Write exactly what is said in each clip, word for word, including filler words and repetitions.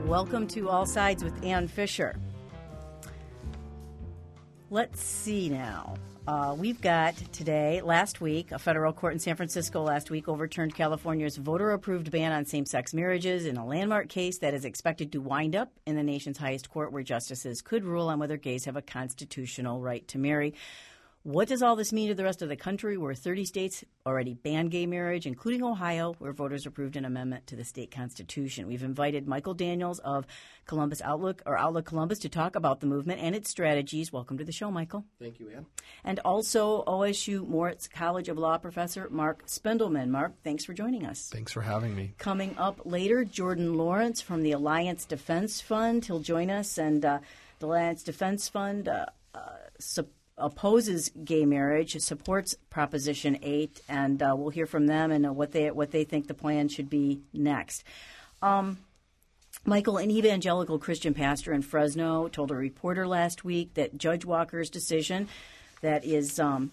Welcome to All Sides with Ann Fisher. Let's see now. Uh, we've got today, last week, a federal court in San Francisco last week overturned California's voter-approved ban on same-sex marriages in a landmark case that is expected to wind up in the nation's highest court, where justices could rule on whether gays have a constitutional right to marry. What does all this mean to the rest of the country, where thirty states already ban gay marriage, including Ohio, where voters approved an amendment to the state constitution? We've invited Michael Daniels of Columbus Outlook, or Outlook Columbus, to talk about the movement and its strategies. Welcome to the show, Michael. Thank you, Ann. And also O S U Moritz College of Law professor Mark Spindelman. Mark, thanks for joining us. Thanks for having me. Coming up later, Jordan Lawrence from the Alliance Defense Fund. He'll join us, and uh, the Alliance Defense Fund uh, uh, supports opposes gay marriage, supports Proposition eight, and uh, we'll hear from them and uh, what they what they think the plan should be next. Um, Michael, an evangelical Christian pastor in Fresno, told a reporter last week that Judge Walker's decision, that is um,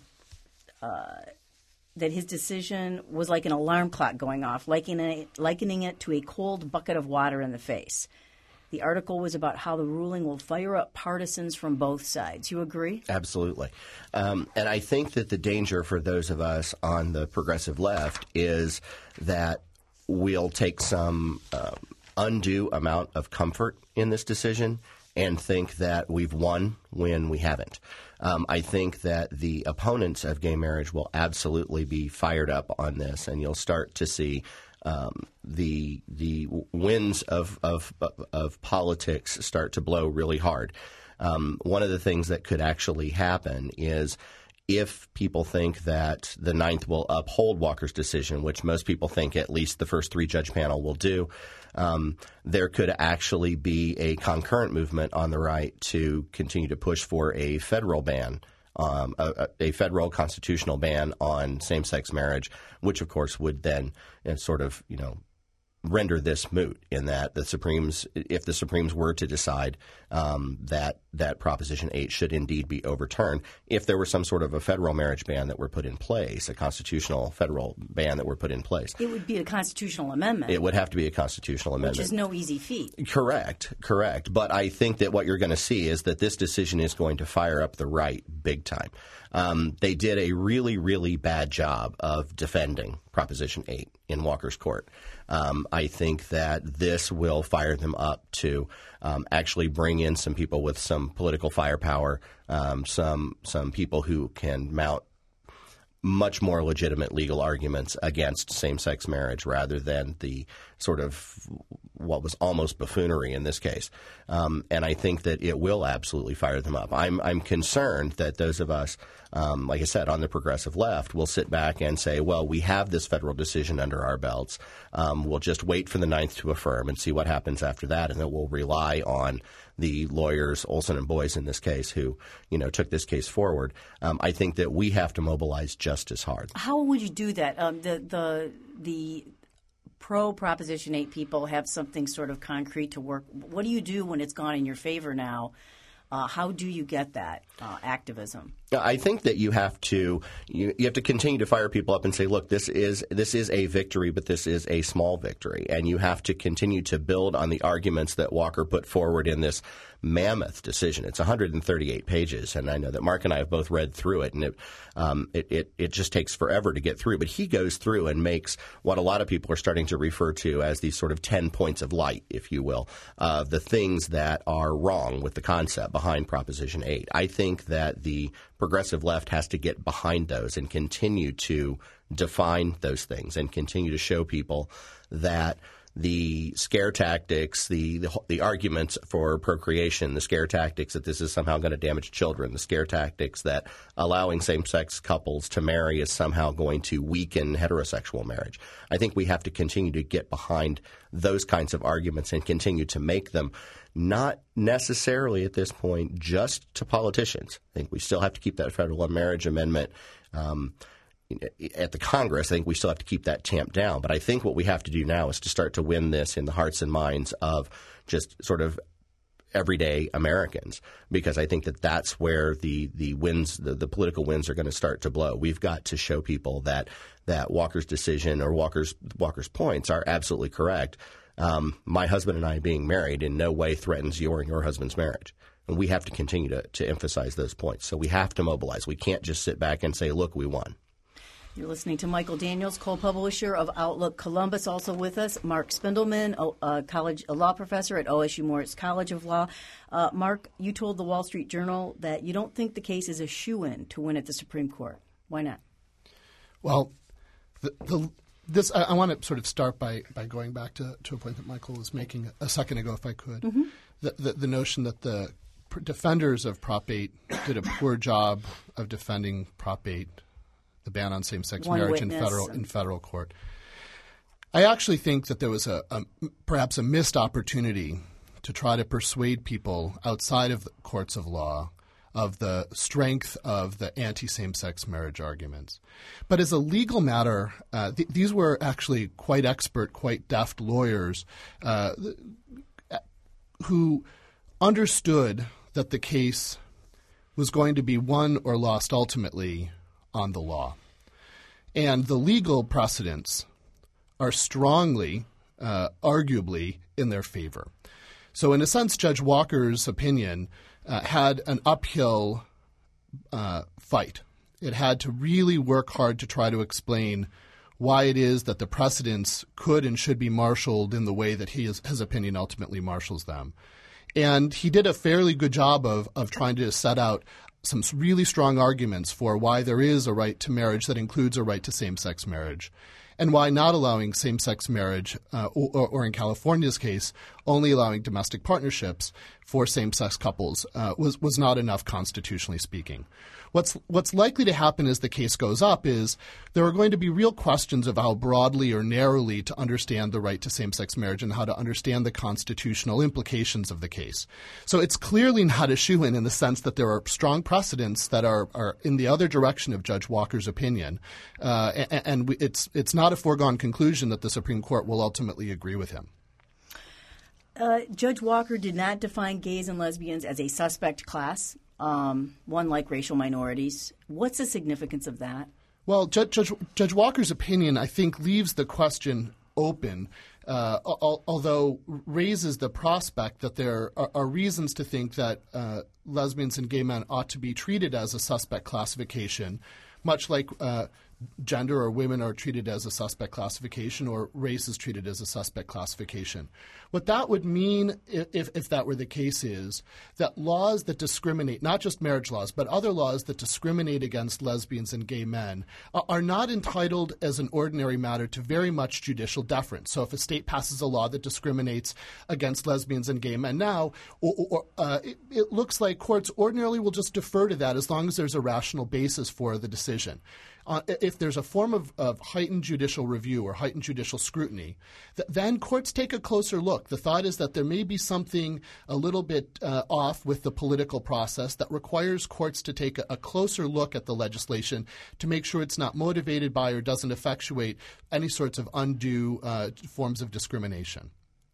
uh, that his decision was like an alarm clock going off, likening it, likening it to a cold bucket of water in the face. The article was about how the ruling will fire up partisans from both sides. You agree? Absolutely. Um, and I think that the danger for those of us on the progressive left is that we'll take some um, undue amount of comfort in this decision and think that we've won when we haven't. Um, I think that the opponents of gay marriage will absolutely be fired up on this, and you'll start to see Um, the the winds of, of of politics start to blow really hard. Um, one of the things that could actually happen is if people think that the Ninth will uphold Walker's decision, which most people think at least the first three-judge panel will do, um, there could actually be a concurrent movement on the right to continue to push for a federal ban. Um, a, a federal constitutional ban on same-sex marriage, which, of course, would then you know, sort of, you know, render this moot in that the Supremes, if the Supremes were to decide um, that that Proposition eight should indeed be overturned, if there were some sort of a federal marriage ban that were put in place, a constitutional federal ban that were put in place. It would be a constitutional amendment. It would have to be a constitutional amendment. Which is no easy feat. Correct, correct. But I think that what you're going to see is that this decision is going to fire up the right big time. Um, they did a really, really bad job of defending Proposition eight in Walker's court. Um, I think that this will fire them up to um, actually bring in some people with some political firepower, um, some some people who can mount much more legitimate legal arguments against same-sex marriage rather than the sort of what was almost buffoonery in this case. Um, and I think that it will absolutely fire them up. I'm I'm concerned that those of us, um, like I said, on the progressive left will sit back and say, well, we have this federal decision under our belts. Um, we'll just wait for the Ninth to affirm and see what happens after that, and then we'll rely on the lawyers, Olson and Boyce in this case, who, you know, took this case forward. Um, I think that we have to mobilize just as hard. How would you do that? Um, the the the pro-Proposition eight people have something sort of concrete to work. What do you do when it's gone in your favor now? Uh, how do you get that uh, activism? I think that you have to you, you have to continue to fire people up and say, look, this is this is a victory, but this is a small victory, and you have to continue to build on the arguments that Walker put forward in this mammoth decision. It's one hundred thirty-eight pages, and I know that Mark and I have both read through it, and it um, it, it it just takes forever to get through. But he goes through and makes what a lot of people are starting to refer to as these sort of ten points of light, if you will, of the things that are wrong with the concept behind Proposition eight. I think that the progressive left has to get behind those and continue to define those things and continue to show people that the scare tactics, the, the the arguments for procreation, the scare tactics that this is somehow going to damage children, the scare tactics that allowing same-sex couples to marry is somehow going to weaken heterosexual marriage. I think we have to continue to get behind those kinds of arguments and continue to make them not necessarily at this point just to politicians. I think we still have to keep that federal marriage amendment um, at the Congress. I think we still have to keep that tamped down. But I think what we have to do now is to start to win this in the hearts and minds of just sort of everyday Americans, because I think that that's where the the winds, the, the political winds are going to start to blow. We've got to show people that that Walker's decision or Walker's Walker's points are absolutely correct. um, my husband and I being married in no way threatens your and your husband's marriage. And we have to continue to, to emphasize those points. So we have to mobilize. We can't just sit back and say, look, we won. You're listening to Michael Daniels, co-publisher of Outlook Columbus. Also with us, Mark Spindelman, a, a college a law professor at O S U Moritz College of Law. Uh, Mark, you told the Wall Street Journal that you don't think the case is a shoo-in to win at the Supreme Court. Why not? Well, the, the, this I, I want to sort of start by, by going back to, to a point that Michael was making a second ago, if I could. Mm-hmm. The, the, the notion that the defenders of Prop eight did a poor job of defending Prop eight, the ban on same-sex One marriage in federal in federal court. I actually think that there was a, a perhaps a missed opportunity to try to persuade people outside of the courts of law of the strength of the anti-same-sex marriage arguments. But as a legal matter, uh, th- these were actually quite expert, quite deft lawyers uh, who understood that the case was going to be won or lost ultimately on the law. And the legal precedents are strongly, uh, arguably, in their favor. So in a sense, Judge Walker's opinion uh, had an uphill uh, fight. It had to really work hard to try to explain why it is that the precedents could and should be marshaled in the way that he is, his opinion ultimately marshals them. And he did a fairly good job of, of trying to set out some really strong arguments for why there is a right to marriage that includes a right to same-sex marriage, and why not allowing same-sex marriage, uh, or, or in California's case, only allowing domestic partnerships for same-sex couples uh, was, was not enough constitutionally speaking. What's what's likely to happen as the case goes up is there are going to be real questions of how broadly or narrowly to understand the right to same-sex marriage and how to understand the constitutional implications of the case. So it's clearly not a shoo-in in the sense that there are strong precedents that are, are in the other direction of Judge Walker's opinion, uh, and, and we, it's it's not a foregone conclusion that the Supreme Court will ultimately agree with him. Uh, Judge Walker did not define gays and lesbians as a suspect class, um, one like racial minorities. What's the significance of that? Well, Judge, Judge, Judge Walker's opinion, I think, leaves the question open, uh, al- although raises the prospect that there are, are reasons to think that uh, lesbians and gay men ought to be treated as a suspect classification, much like uh, gender or women are treated as a suspect classification or race is treated as a suspect classification. What that would mean, if, if that were the case, is that laws that discriminate, not just marriage laws, but other laws that discriminate against lesbians and gay men are not entitled as an ordinary matter to very much judicial deference. So if a state passes a law that discriminates against lesbians and gay men now, or, or, uh, it, it looks like courts ordinarily will just defer to that as long as there's a rational basis for the decision. Uh, if there's a form of, of heightened judicial review or heightened judicial scrutiny, th- then courts take a closer look. The thought is that there may be something a little bit uh, off with the political process that requires courts to take a, a closer look at the legislation to make sure it's not motivated by or doesn't effectuate any sorts of undue uh, forms of discrimination.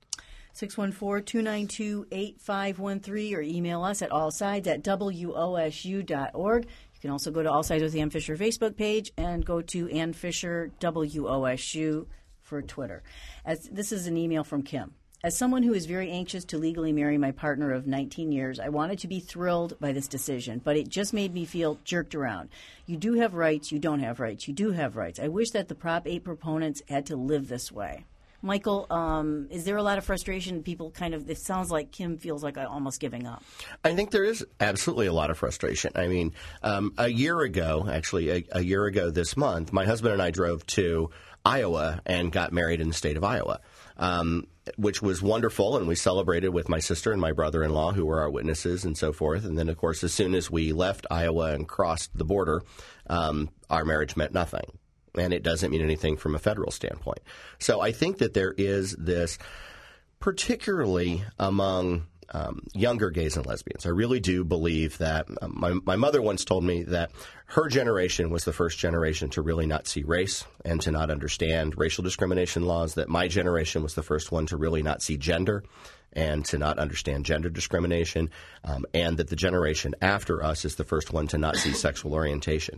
six one four, two nine two, eight five one three or email us at allsides at W O S U dot org. You can also go to All Sides with Ann Fisher Facebook page and go to Ann Fisher W O S U for Twitter. As this is an email from Kim. As someone who is very anxious to legally marry my partner of nineteen years, I wanted to be thrilled by this decision, but it just made me feel jerked around. You do have rights, you don't have rights, you do have rights. I wish that the Prop eight proponents had to live this way. Michael, um, is there a lot of frustration? People kind of, it sounds like Kim feels like almost giving up. I think there is absolutely a lot of frustration. I mean, um, a year ago, actually a, a year ago this month, my husband and I drove to Iowa and got married in the state of Iowa, um, which was wonderful. And we celebrated with my sister and my brother-in-law, who were our witnesses and so forth. And then, of course, as soon as we left Iowa and crossed the border, um, our marriage meant nothing. And it doesn't mean anything from a federal standpoint. So I think that there is this, particularly among um, younger gays and lesbians. I really do believe that um, my, my mother once told me that her generation was the first generation to really not see race and to not understand racial discrimination laws, that my generation was the first one to really not see gender and to not understand gender discrimination, um, and that the generation after us is the first one to not see sexual orientation.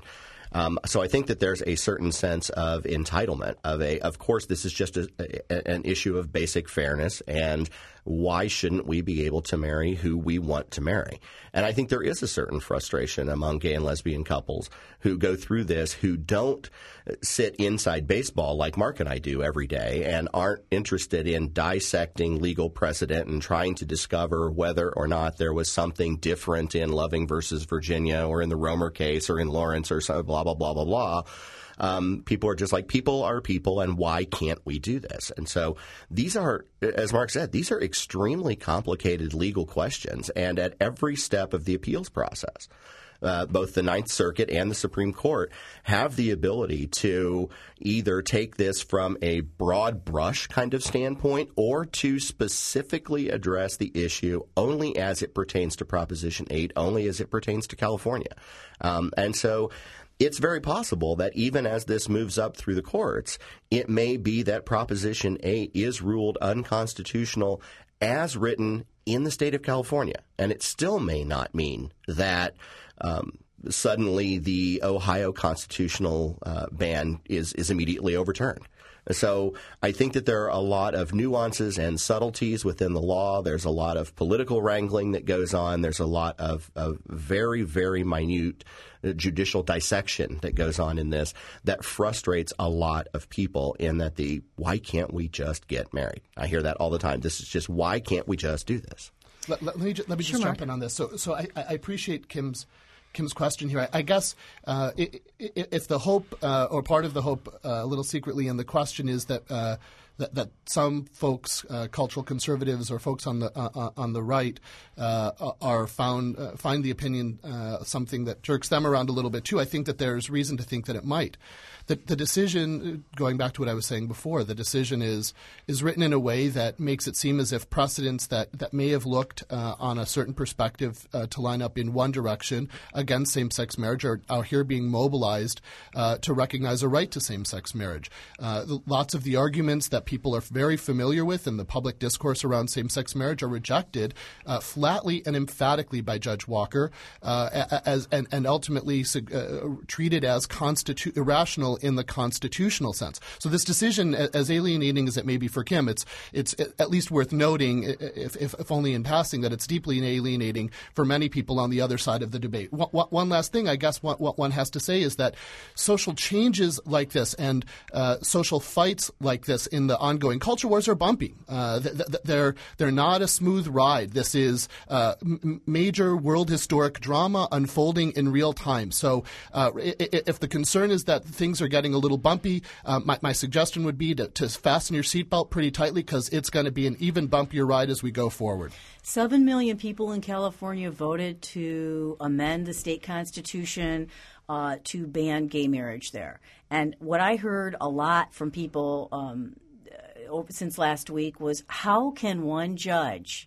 Um, so I think that there's a certain sense of entitlement of a, of course, this is just a, a, an issue of basic fairness, and why shouldn't we be able to marry who we want to marry? And I think there is a certain frustration among gay and lesbian couples who go through this, who don't sit inside baseball like Mark and I do every day and aren't interested in dissecting legal precedent and trying to discover whether or not there was something different in Loving versus Virginia or in the Romer case or in Lawrence or so, blah, blah, blah, blah, blah. Um, people are just like, people are people, and why can't we do this? And so these are, as Mark said, these are extremely complicated legal questions. And at every step of the appeals process, uh, both the Ninth Circuit and the Supreme Court have the ability to either take this from a broad brush kind of standpoint or to specifically address the issue only as it pertains to Proposition eight, only as it pertains to California. Um, and so it's very possible that even as this moves up through the courts, it may be that Proposition eight is ruled unconstitutional as written in the state of California. And it still may not mean that um, suddenly the Ohio constitutional uh, ban is, is immediately overturned. So I think that there are a lot of nuances and subtleties within the law. There's a lot of political wrangling that goes on. There's a lot of, of very, very minute judicial dissection that goes on in this that frustrates a lot of people in that the why can't we just get married? I hear that all the time. This is just why can't we just do this? Let, let, let me, just, let me sure, just Mark. jump in on this. So, so I, I appreciate Kim's Kim's question here. I, I guess uh, if the hope uh, or part of the hope, uh, a little secretly in the question, is that uh, that, that some folks, uh, cultural conservatives or folks on the uh, on the right, uh, are found uh, find the opinion uh, something that jerks them around a little bit too. I think that there's reason to think that it might. The, the decision, going back to what I was saying before, the decision is is written in a way that makes it seem as if precedents that, that may have looked uh, on a certain perspective uh, to line up in one direction against same-sex marriage are, are here being mobilized uh, to recognize a right to same-sex marriage. Uh, lots of the arguments that people are very familiar with in the public discourse around same-sex marriage are rejected uh, flatly and emphatically by Judge Walker uh, as and, and ultimately uh, treated as constitu- irrational in the constitutional sense. So this decision, as alienating as it may be for Kim, it's it's at least worth noting, if, if, if only in passing, that it's deeply alienating for many people on the other side of the debate. One, one last thing I guess what, what one has to say is that social changes like this and uh, social fights like this in the ongoing culture wars are bumpy. Uh, they're, they're not a smooth ride. This is uh, m- major world historic drama unfolding in real time. So uh, if the concern is that things are getting a little bumpy, uh, my, my suggestion would be to, to fasten your seatbelt pretty tightly because it's going to be an even bumpier ride as we go forward. Seven million people in California voted to amend the state constitution uh, to ban gay marriage there. And what I heard a lot from people um, since last week was, how can one judge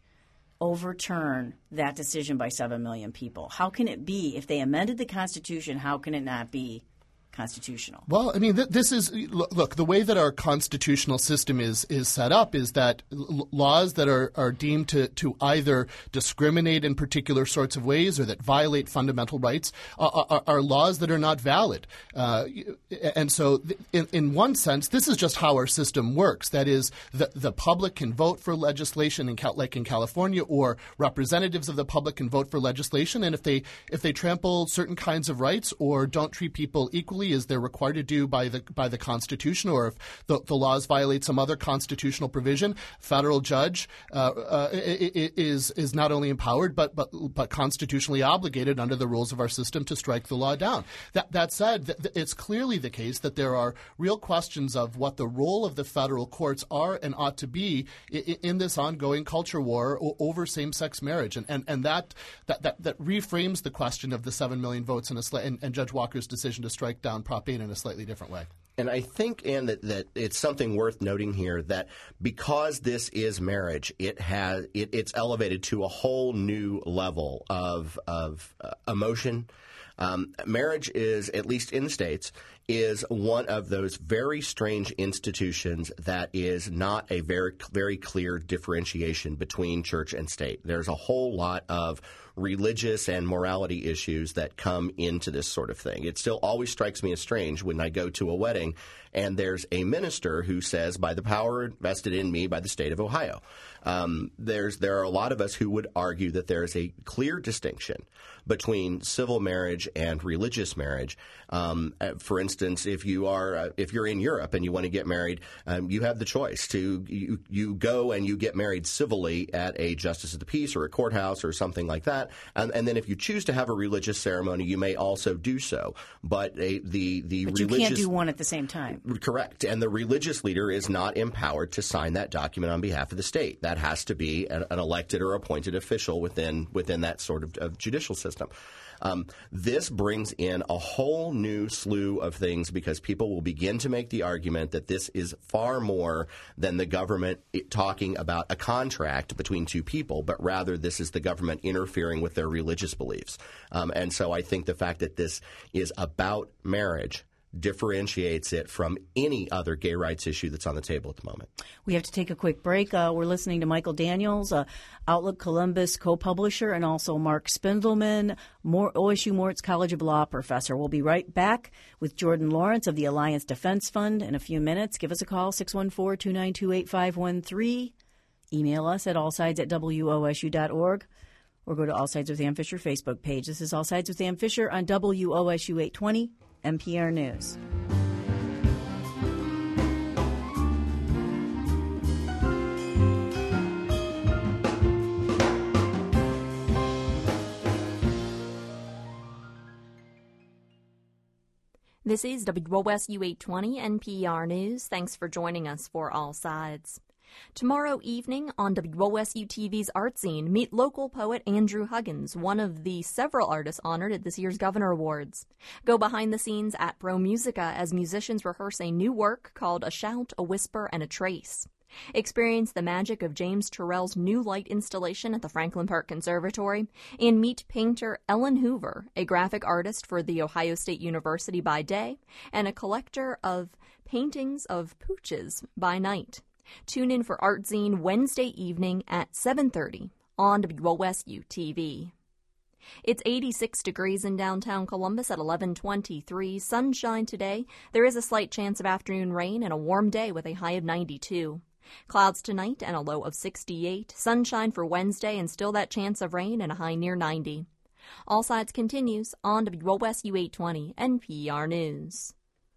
overturn that decision by seven million people? How can it be? If they amended the Constitution, how can it not be constitutional? Well, I mean, th- this is look. The way that our constitutional system is is set up is that l- laws that are, are deemed to, to either discriminate in particular sorts of ways or that violate fundamental rights are, are, are laws that are not valid. Uh, and so, th- in, in one sense, this is just how our system works. That is, the the public can vote for legislation, in Cal- like in California, or representatives of the public can vote for legislation, and if they if they trample certain kinds of rights or don't treat people equally as they're required to do by the by the Constitution, or if the, the laws violate some other constitutional provision, federal judge uh, uh, is is not only empowered but but but constitutionally obligated under the rules of our system to strike the law down. That that said, th- it's clearly the case that there are real questions of what the role of the federal courts are and ought to be in, in this ongoing culture war o- over same-sex marriage, and and, and that, that that that reframes the question of the seven million votes in a sli- and, and Judge Walker's decision to strike down Prop eight in a slightly different way. And I think, Ann, that, that it's something worth noting here that because this is marriage, it has it, it's elevated to a whole new level of of uh, emotion, Um, marriage is, at least in the states, is one of those very strange institutions that is not a very, very clear differentiation between church and state. There's a whole lot of religious and morality issues that come into this sort of thing. It still always strikes me as strange when I go to a wedding and there's a minister who says, by the power vested in me by the state of Ohio. Um, there's there are a lot of us who would argue that there is a clear distinction between civil marriage and religious marriage. Um, for instance, if you are uh, if you're in Europe and you want to get married, um, you have the choice to you, you go and you get married civilly at a justice of the peace or a courthouse or something like that, and, and then if you choose to have a religious ceremony, you may also do so. But a, the the but religious, you can't do one at the same time. Correct, and the religious leader is not empowered to sign that document on behalf of the state. That has to be an, an elected or appointed official within within that sort of, of judicial system. Um, this brings in a whole new slew of things because people will begin to make the argument that this is far more than the government talking about a contract between two people, but rather this is the government interfering with their religious beliefs. Um, and so I think the fact that this is about marriage differentiates it from any other gay rights issue that's on the table at the moment. We have to take a quick break. Uh, we're listening to Michael Daniels, uh, Outlook Columbus co-publisher, and also Mark Spindleman, More, O S U Moritz College of Law professor. We'll be right back with Jordan Lawrence of the Alliance Defense Fund in a few minutes. Give us a call, six one four, two nine two, eight five one three. Email us at allsides at w o s u dot org. Or go to All Sides with Ann Fisher Facebook page. This is All Sides with Ann Fisher on W O S U eight twenty. N P R News. This is W O S U eight twenty N P R News. Thanks for joining us for All Sides. Tomorrow evening on W O S U T V's Art Scene, meet local poet Andrew Huggins, one of the several artists honored at this year's Governor Awards. Go behind the scenes at Pro Musica as musicians rehearse a new work called A Shout, a Whisper, and a Trace. Experience the magic of James Turrell's new light installation at the Franklin Park Conservatory, and meet painter Ellen Hoover, a graphic artist for The Ohio State University by day, and a collector of paintings of pooches by night. Tune in for Art Zine Wednesday evening at seven thirty on W O S U T V. It's eighty-six degrees in downtown Columbus at eleven twenty-three. Sunshine today. There is a slight chance of afternoon rain and a warm day with a high of ninety-two. Clouds tonight and a low of sixty-eight. Sunshine for Wednesday and still that chance of rain and a high near ninety. All Sides continues on W O S U eight twenty N P R News.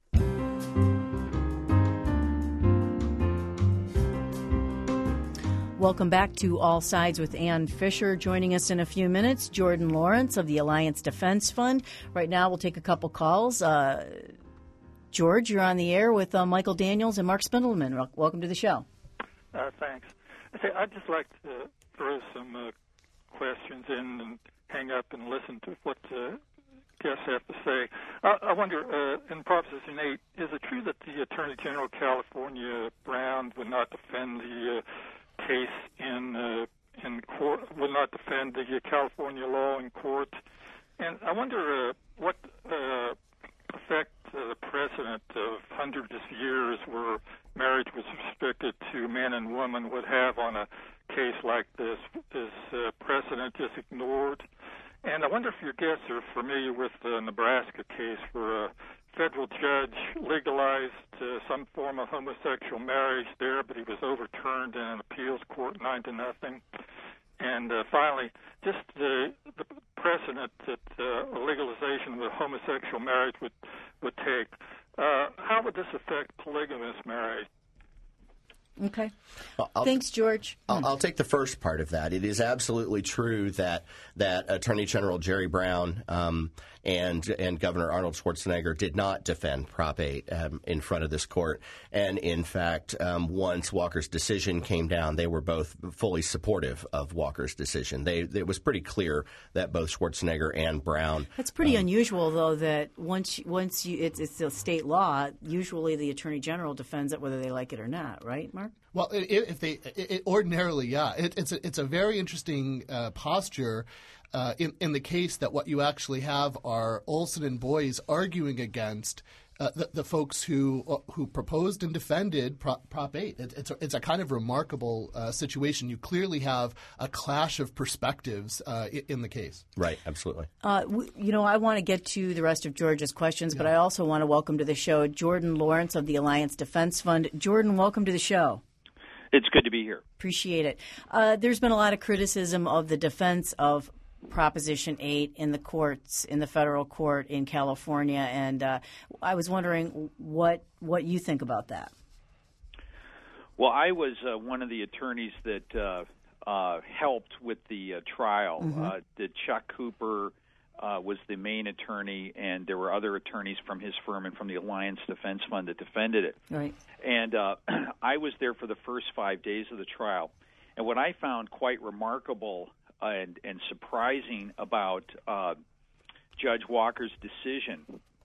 Welcome back to All Sides with Ann Fisher. Joining us in a few minutes, Jordan Lawrence of the Alliance Defense Fund. Right now, we'll take a couple calls. Uh, George, you're on the air with uh, Michael Daniels and Mark Spindleman. Welcome to the show. Uh, thanks. I say, I'd just like to throw some uh, questions in and hang up and listen to what uh, guests have to say. I, I wonder, uh, in Proposition eight, is it true that the Attorney General of California, Brown, would not defend the uh, case in uh, in court, will not defend the uh, California law in court? And I wonder uh, what uh, effect uh, the precedent of hundreds of years where marriage was restricted to man and woman would have on a case like this. Is uh, precedent just ignored? And I wonder if your guests are familiar with the Nebraska case where a federal judge legalized uh, some form of homosexual marriage there, but he was overturned in an appeals court nine to nothing. And uh, finally, just uh, the precedent that uh, a legalization of homosexual marriage would would take. Uh, how would this affect polygamous marriage? Okay. I'll, Thanks, George. I'll, I'll take the first part of that. It is absolutely true that that Attorney General Jerry Brown um, and and Governor Arnold Schwarzenegger did not defend Prop eight um, in front of this court. And in fact, um, once Walker's decision came down, they were both fully supportive of Walker's decision. They it was pretty clear that both Schwarzenegger and Brown. That's pretty um, unusual, though. That once once you it's it's a state law. Usually, the Attorney General defends it whether they like it or not. Right, Mark? Well, if they it, ordinarily, yeah, it, it's a, it's a very interesting uh, posture uh, in in the case that what you actually have are Olson and Boies arguing against uh, the, the folks who uh, who proposed and defended Prop, Prop eight. It, it's a, it's a kind of remarkable uh, situation. You clearly have a clash of perspectives uh, in, in the case. Right, absolutely. Uh, w- you know, I want to get to the rest of George's questions, yeah. but I also want to welcome to the show Jordan Lawrence of the Alliance Defense Fund. Jordan, welcome to the show. It's good to be here. Appreciate it. Uh, there's been a lot of criticism of the defense of Proposition eight in the courts, in the federal court in California, and uh, I was wondering what what you think about that. Well, I was uh, one of the attorneys that uh, uh, helped with the uh, trial. Mm-hmm. Uh, the Chuck Cooper uh, was the main attorney, and there were other attorneys from his firm and from the Alliance Defense Fund that defended it. Right. And uh, I was there for the first five days of the trial. And what I found quite remarkable and, and surprising about uh, Judge Walker's decision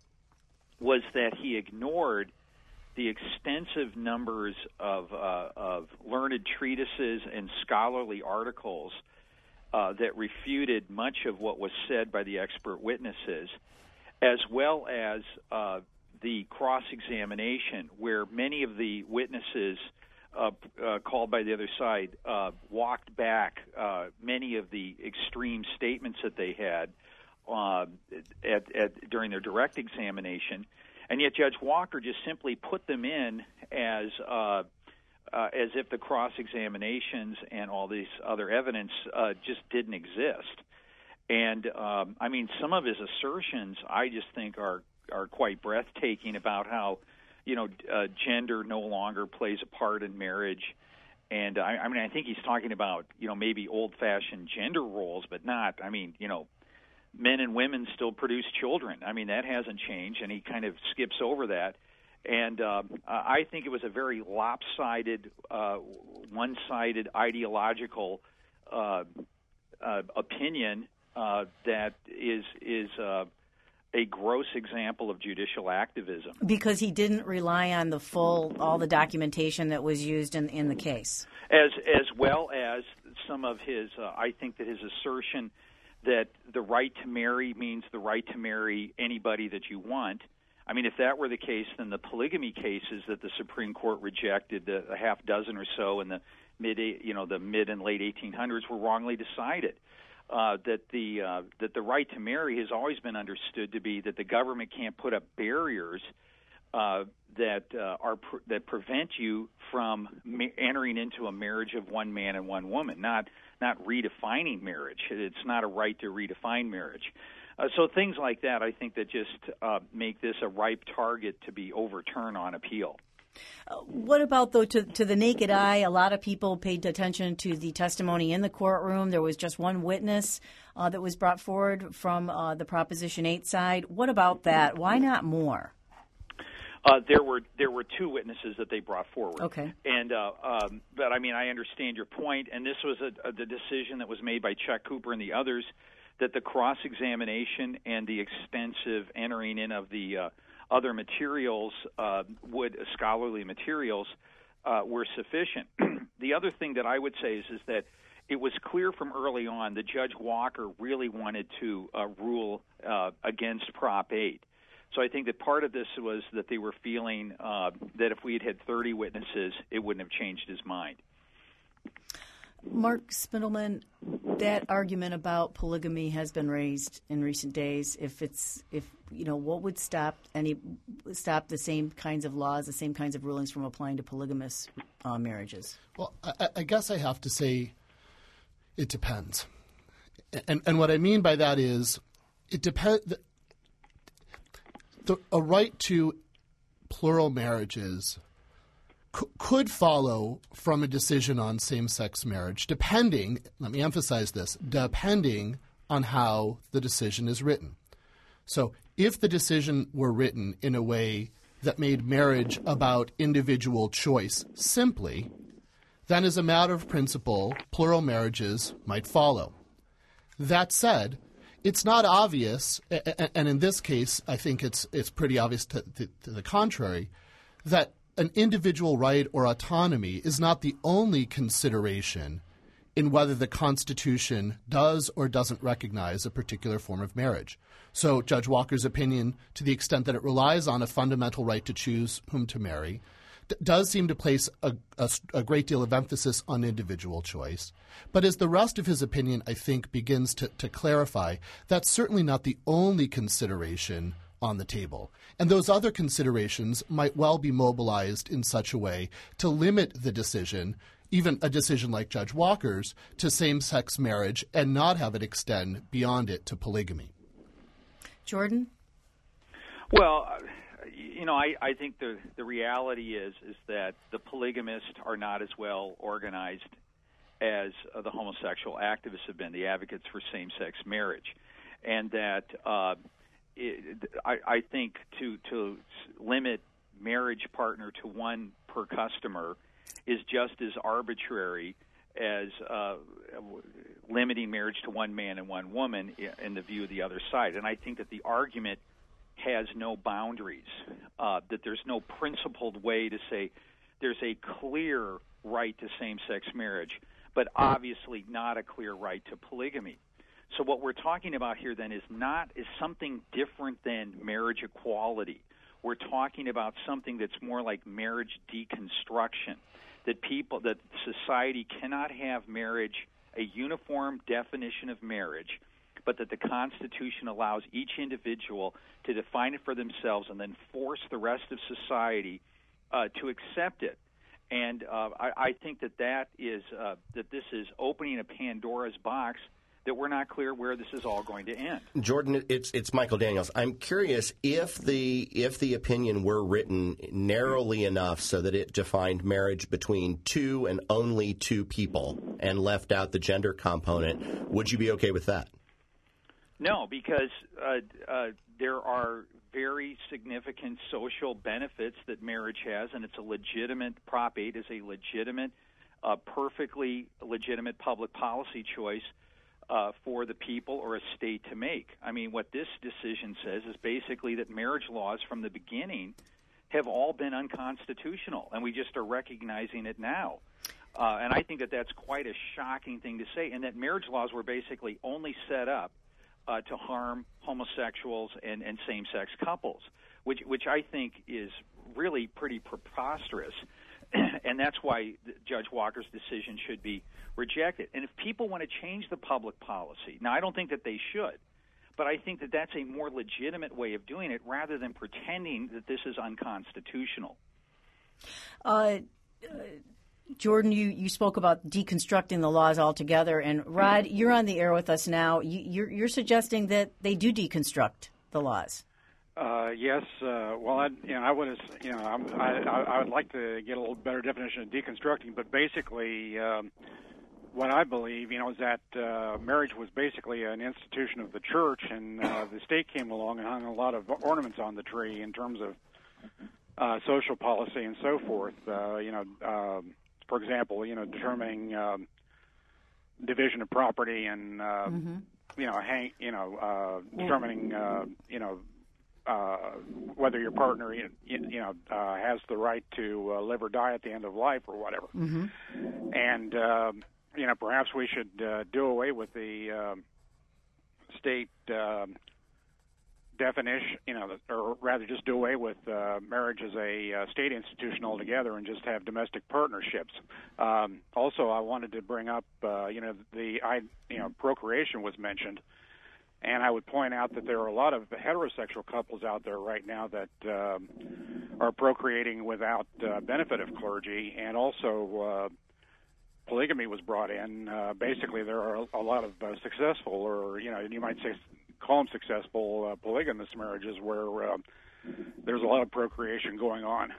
was that he ignored the extensive numbers of, uh, of learned treatises and scholarly articles uh, that refuted much of what was said by the expert witnesses, as well as uh, the cross-examination, where many of the witnesses uh, uh, called by the other side uh, walked back uh, many of the extreme statements that they had uh, at, at, during their direct examination. And yet Judge Walker just simply put them in as uh, uh, as if the cross-examinations and all this other evidence uh, just didn't exist. And, um, I mean, some of his assertions I just think are, are quite breathtaking about how, you know, uh, gender no longer plays a part in marriage. And, I, I mean, I think he's talking about, you know, maybe old-fashioned gender roles, but not, I mean, you know, men and women still produce children. I mean, that hasn't changed, and he kind of skips over that. And uh, I think it was a very lopsided, uh, one-sided ideological uh, uh, opinion uh, that is is uh, a gross example of judicial activism. Because he didn't rely on the full, all the documentation that was used in, in the case. As, as well as some of his, uh, I think that his assertion that the right to marry means the right to marry anybody that you want. I mean, if that were the case, then the polygamy cases that the Supreme Court rejected, the, a half dozen or so in the mid, you know, the mid and late eighteen hundreds, were wrongly decided. Uh, that the uh, that the right to marry has always been understood to be that the government can't put up barriers uh, that uh, are pr- that prevent you from ma- entering into a marriage of one man and one woman, not not redefining marriage. It's not a right to redefine marriage. Uh, so things like that, I think, that just uh, make this a ripe target to be overturned on appeal. Uh, what about, though, to, to the naked eye? A lot of people paid attention to the testimony in the courtroom. There was just one witness uh, that was brought forward from uh, the Proposition eight side. What about that? Why not more? Uh, there were there were two witnesses that they brought forward. Okay. And uh, um, but I mean, I understand your point, and this was a, a, the decision that was made by Chuck Cooper and the others, that the cross-examination and the extensive entering in of the uh, other materials, uh, would uh, scholarly materials, uh, were sufficient. The other thing that I would say is is that it was clear from early on that Judge Walker really wanted to uh, rule uh, against Prop eight. So I think that part of this was that they were feeling uh, that if we had had thirty witnesses, it wouldn't have changed his mind. Mark Spindleman, that argument about polygamy has been raised in recent days. If it's, if you know, what would stop any stop the same kinds of laws, the same kinds of rulings from applying to polygamous uh, marriages? Well, I, I guess I have to say it depends, and and what I mean by that is it depends. The, a right to plural marriages c- could follow from a decision on same-sex marriage, depending, let me emphasize this, depending on how the decision is written. So if the decision were written in a way that made marriage about individual choice simply, then as a matter of principle, plural marriages might follow. That said, it's not obvious, and in this case, I think it's it's pretty obvious to, to, to the contrary, that an individual right or autonomy is not the only consideration in whether the Constitution does or doesn't recognize a particular form of marriage. So Judge Walker's opinion, to the extent that it relies on a fundamental right to choose whom to marry, d- does seem to place a, a, a great deal of emphasis on individual choice. But as the rest of his opinion, I think, begins to, to clarify, that's certainly not the only consideration on the table. And those other considerations might well be mobilized in such a way to limit the decision, even a decision like Judge Walker's, to same-sex marriage and not have it extend beyond it to polygamy. Jordan? Well, you know, I, I think the, the reality is is that the polygamists are not as well organized as uh, the homosexual activists have been, the advocates for same-sex marriage. And that uh, it, I, I think to, to limit marriage partner to one per customer is just as arbitrary as uh, limiting marriage to one man and one woman in the view of the other side. And I think that the argument has no boundaries, uh, that there's no principled way to say there's a clear right to same-sex marriage, but obviously not a clear right to polygamy. So what we're talking about here then is not is something different than marriage equality. We're talking about something that's more like marriage deconstruction, that people, that society cannot have marriage, a uniform definition of marriage, but that the Constitution allows each individual to define it for themselves and then force the rest of society uh, to accept it. And uh, I, I think that that is uh, that this is opening a Pandora's box that we're not clear where this is all going to end. Jordan, it's it's Michael Daniels. I'm curious if the if the opinion were written narrowly enough so that it defined marriage between two and only two people and left out the gender component, would you be okay with that? No, because uh, uh, there are very significant social benefits that marriage has, and it's a legitimate, Prop eight is a legitimate, uh, perfectly legitimate public policy choice Uh, for the people or a state to make. I mean, what this decision says is basically that marriage laws from the beginning have all been unconstitutional, and we just are recognizing it now. Uh, and I think that that's quite a shocking thing to say, and that marriage laws were basically only set up uh, to harm homosexuals and, and same-sex couples, which, which I think is really pretty preposterous. And that's why Judge Walker's decision should be rejected. And if people want to change the public policy, now I don't think that they should, but I think that that's a more legitimate way of doing it rather than pretending that this is unconstitutional. Uh, uh, Jordan, you, you spoke about deconstructing the laws altogether. And Rod, you're on the air with us now. You, you're, you're suggesting that they do deconstruct the laws. Uh, yes. Uh, well, I, you know, I would, you know, I'm, I, I would like to get a little better definition of deconstructing. But basically, um, what I believe, you know, is that uh, marriage was basically an institution of the church, and uh, the state came along and hung a lot of ornaments on the tree in terms of uh, social policy and so forth. Uh, you know, uh, for example, you know, determining um, division of property and uh, mm-hmm. you know, hang, you know, uh, determining, uh, you know. Uh, whether your partner, you, you know, uh, has the right to uh, live or die at the end of life or whatever. Mm-hmm. And, um, you know, perhaps we should uh, do away with the um, state um, definition, you know, or rather just do away with uh, marriage as a uh, state institution altogether and just have domestic partnerships. Um, also, I wanted to bring up, uh, you know, the, I, you know, procreation was mentioned. And I would point out that there are a lot of heterosexual couples out there right now that um, are procreating without uh, benefit of clergy, and also uh, polygamy was brought in. Uh, basically, there are a lot of uh, successful, or you know, you might say, call them successful uh, polygamous marriages where uh, there's a lot of procreation going on.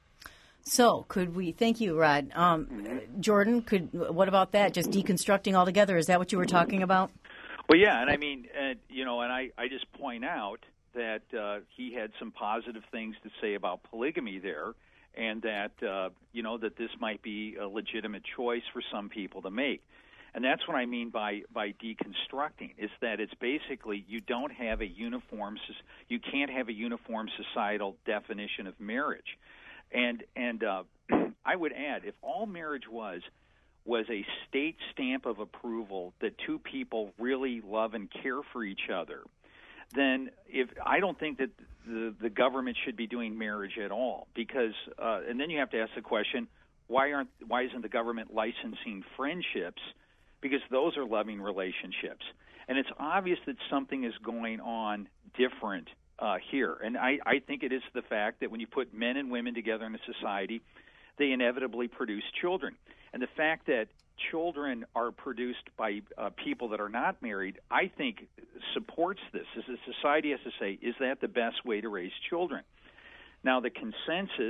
So, could we? Thank you, Rod. Um, mm-hmm. Jordan, could what about that? Just deconstructing altogether? Is that what you were talking about? Well, yeah, and I mean, uh, you know, and I, I just point out that uh, he had some positive things to say about polygamy there, and that, uh, you know, that this might be a legitimate choice for some people to make. And that's what I mean by, by deconstructing, is that it's basically you don't have a uniform, you can't have a uniform societal definition of marriage. And and uh, I would add, if all marriage was was a state stamp of approval that two people really love and care for each other, then if I don't think that the, the government should be doing marriage at all. Because uh, and then you have to ask the question, why aren't why isn't the government licensing friendships? Because those are loving relationships. And it's obvious that something is going on different uh, here. And I, I think it is the fact that when you put men and women together in a society, they inevitably produce children. And the fact that children are produced by uh, people that are not married, I think supports this. As a society has to say, is that the best way to raise children? Now, the consensus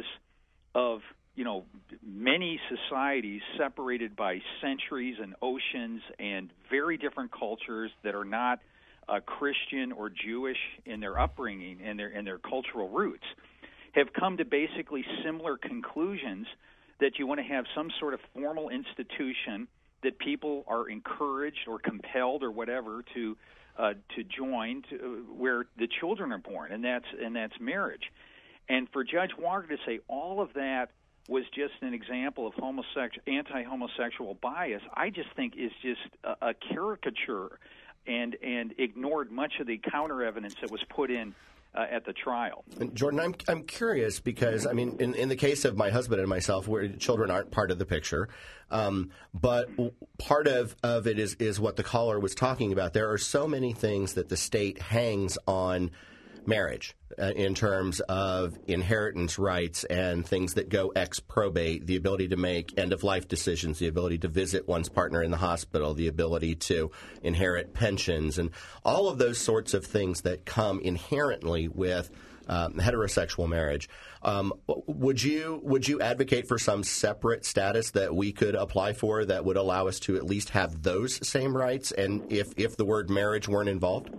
of you know, many societies separated by centuries and oceans and very different cultures that are not uh, Christian or Jewish in their upbringing and their and their cultural roots have come to basically similar conclusions that you want to have some sort of formal institution that people are encouraged or compelled or whatever to uh, to join to, uh, where the children are born, and that's and that's marriage. And for Judge Walker to say all of that was just an example of homosexual, anti-homosexual bias, I just think is just a, a caricature and and ignored much of the counter evidence that was put in uh, at the trial. And Jordan, I'm I'm curious because, I mean, in, in the case of my husband and myself, where children aren't part of the picture, um, but part of, of it is, is what the caller was talking about. There are so many things that the state hangs on marriage uh, in terms of inheritance rights and things that go ex probate, the ability to make end-of-life decisions, the ability to visit one's partner in the hospital, the ability to inherit pensions, and all of those sorts of things that come inherently with um, heterosexual marriage. Um, would you would you advocate for some separate status that we could apply for that would allow us to at least have those same rights, and if, if the word marriage weren't involved?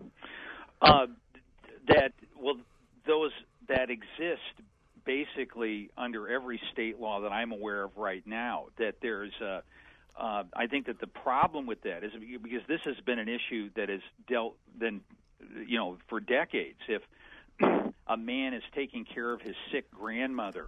Uh That well, those that exist basically under every state law that I'm aware of right now. That there's, uh, uh, I think that the problem with that is because this has been an issue that has dealt then, you know, for decades. If a man is taking care of his sick grandmother,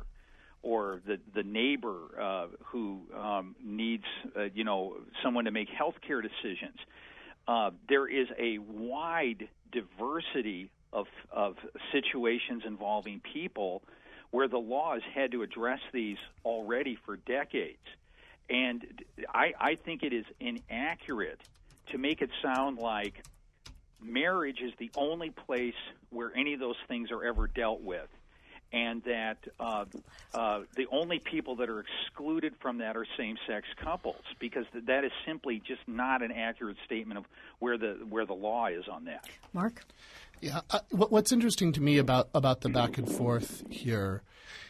or the the neighbor uh, who um, needs, uh, you know, someone to make health care decisions, uh, there is a wide diversity Of, of situations involving people where the law has had to address these already for decades. And I, I think it is inaccurate to make it sound like marriage is the only place where any of those things are ever dealt with, and that uh, uh, the only people that are excluded from that are same-sex couples, because th- that is simply just not an accurate statement of where the where the law is on that. Mark? Yeah, uh, what's interesting to me about, about the back and forth here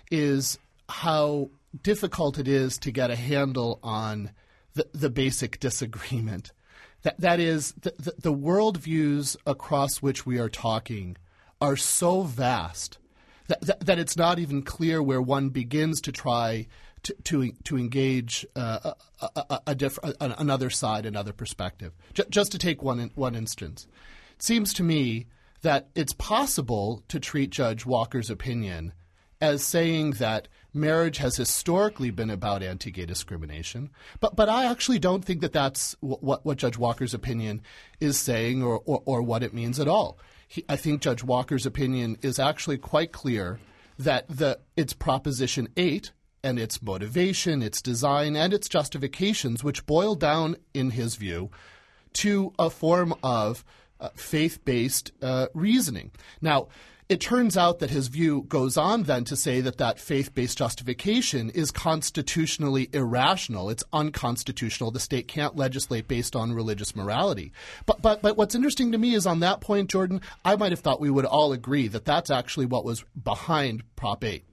is how difficult it is to get a handle on the, the basic disagreement. That that is, the, the, the worldviews across which we are talking are so vast that, that, that it's not even clear where one begins to try to to, to engage uh, a, a, a diff, a, another side, another perspective. J- just to take one one instance, it seems to me that it's possible to treat Judge Walker's opinion as saying that marriage has historically been about anti-gay discrimination, but but I actually don't think that that's what what Judge Walker's opinion is saying or or, or what it means at all. He, I think Judge Walker's opinion is actually quite clear that the it's Proposition eight and its motivation, its design, and its justifications, which boil down, in his view, to a form of Uh, faith-based uh, reasoning. Now, it turns out that his view goes on then to say that that faith-based justification is constitutionally irrational. It's unconstitutional. The state can't legislate based on religious morality. But, but, but what's interesting to me is on that point, Jordan, I might have thought we would all agree that that's actually what was behind Prop eight.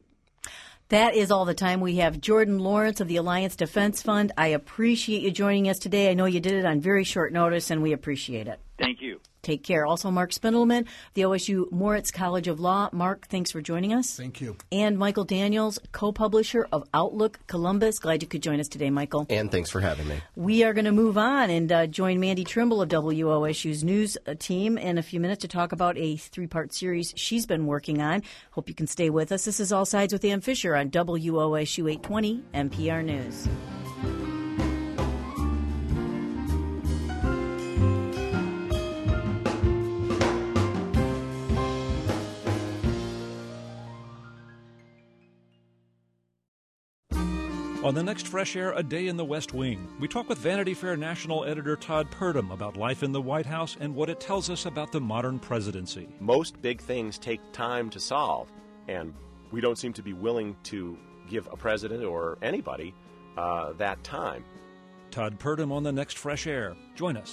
That is all the time we have. Jordan Lawrence of the Alliance Defense Fund, I appreciate you joining us today. I know you did it on very short notice, and we appreciate it. Thank you. Take care. Also, Mark Spindelman, the O S U Moritz College of Law. Mark, thanks for joining us. Thank you. And Michael Daniels, co-publisher of Outlook Columbus. Glad you could join us today, Michael. And thanks for having me. We are going to move on and uh, join Mandy Trimble of W O S U's news team in a few minutes to talk about a three-part series she's been working on. Hope you can stay with us. This is All Sides with Ann Fisher on W O S U eight twenty N P R News. On the next Fresh Air, A Day in the West Wing, we talk with Vanity Fair national editor Todd Purdom about life in the White House and what it tells us about the modern presidency. Most big things take time to solve, and we don't seem to be willing to give a president or anybody uh, that time. Todd Purdom on the next Fresh Air. Join us.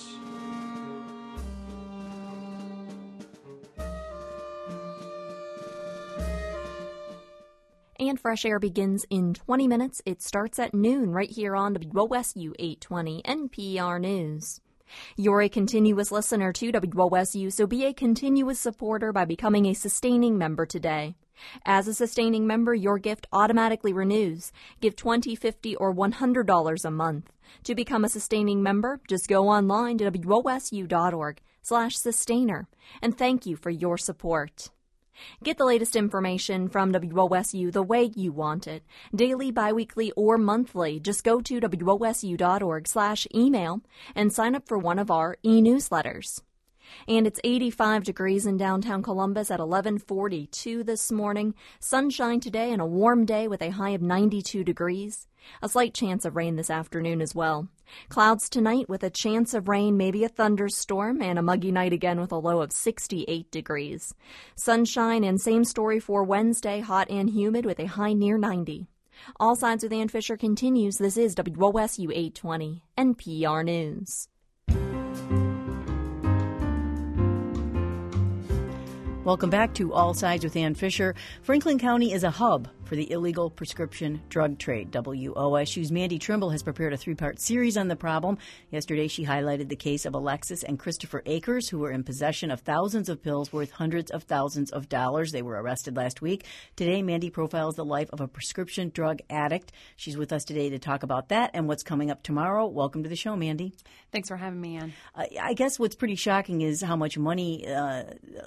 And Fresh Air begins in twenty minutes. It starts at noon right here on W O S U eight twenty N P R News. You're a continuous listener to W O S U, so be a continuous supporter by becoming a sustaining member today. As a sustaining member, your gift automatically renews. Give twenty dollars, fifty dollars, or one hundred dollars a month. To become a sustaining member, just go online to W O S U dot org slash sustainer. And thank you for your support. Get the latest information from W O S U the way you want it. Daily, biweekly, or monthly. Just go to W O S U dot org slash email and sign up for one of our e-newsletters. And it's eighty-five degrees in downtown Columbus at eleven forty-two this morning. Sunshine today and a warm day with a high of ninety-two degrees. A slight chance of rain this afternoon as well. Clouds tonight with a chance of rain, maybe a thunderstorm, and a muggy night again with a low of sixty-eight degrees. Sunshine and same story for Wednesday, hot and humid with a high near ninety. All Sides with Ann Fisher continues. This is W O S U eight twenty N P R News. Welcome back to All Sides with Ann Fisher. Franklin County is a hub for the illegal prescription drug trade. W O S U's Mandy Trimble has prepared a three-part series on the problem. Yesterday, she highlighted the case of Alexis and Christopher Akers, who were in possession of thousands of pills worth hundreds of thousands of dollars. They were arrested last week. Today, Mandy profiles the life of a prescription drug addict. She's with us today to talk about that and what's coming up tomorrow. Welcome to the show, Mandy. Thanks for having me, Ann. Uh, I guess what's pretty shocking is how much money uh,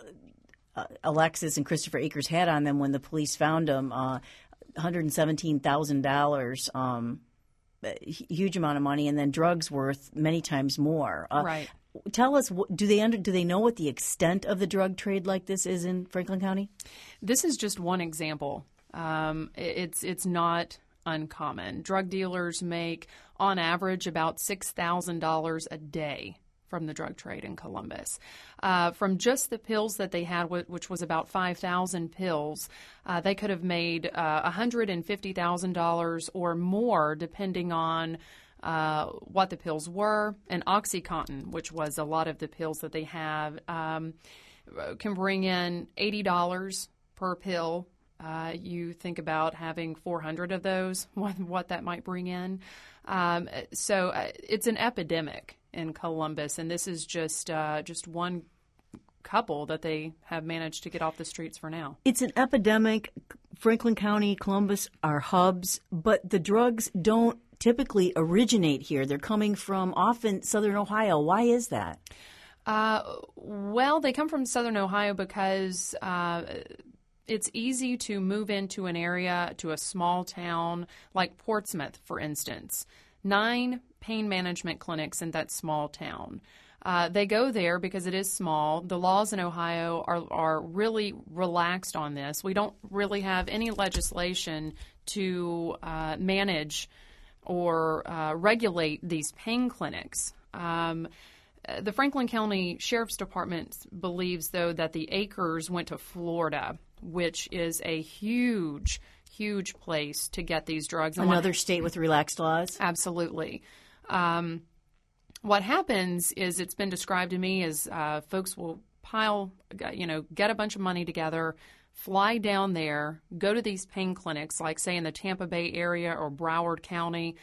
Uh, Alexis and Christopher Akers had on them when the police found them, uh, one hundred seventeen thousand dollars, um, a huge amount of money, and then drugs worth many times more. Uh, right. Tell us, do they under, do they know what the extent of the drug trade like this is in Franklin County? This is just one example. Um, it's it's not uncommon. Drug dealers make, on average, about six thousand dollars a day from the drug trade in Columbus. Uh, from just the pills that they had, which was about five thousand pills, uh, they could have made uh, one hundred fifty thousand dollars or more, depending on uh, what the pills were. And OxyContin, which was a lot of the pills that they have, um, can bring in eighty dollars per pill. Uh, you think about having four hundred of those, what, what that might bring in. Um, so uh, it's an epidemic in Columbus, and this is just uh, just one couple that they have managed to get off the streets for now. It's an epidemic. Franklin County, Columbus are hubs, but the drugs don't typically originate here. They're coming from often Southern Ohio. Why is that? Uh, well, they come from Southern Ohio because uh, it's easy to move into an area, to a small town like Portsmouth, for instance. Nine pain management clinics in that small town. Uh, they go there because it is small. The laws in Ohio are, are really relaxed on this. We don't really have any legislation to uh, manage or uh, regulate these pain clinics. Um, the Franklin County Sheriff's Department believes, though, that the Akers went to Florida, which is a huge huge place to get these drugs. Another state with relaxed laws? Absolutely. Um, what happens is it's been described to me as uh, folks will pile, you know, get a bunch of money together, fly down there, go to these pain clinics, like, say, in the Tampa Bay area or Broward County,